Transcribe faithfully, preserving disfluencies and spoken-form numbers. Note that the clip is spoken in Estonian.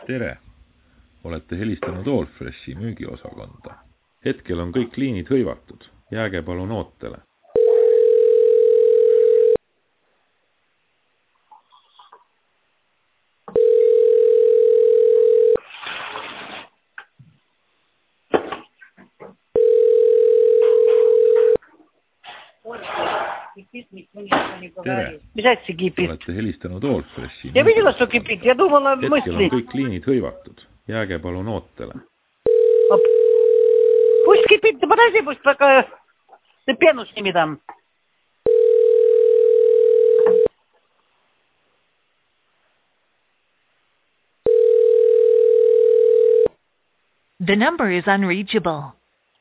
tere! Olete helistanud Allfreshi müügiosakonda. Hetkel on kõik liinid hõivatud. Jääge palun ootele. Tere! Mis asja kipid? Olete helistanud Allfreshi Ja видела, что кипит? Я думала, Hetkel мысли. on kõik liinid hõivatud. Jääge palun ootele. Пусть кипит, да подожди, пусть пока ты пену сними там. The number is unreachable.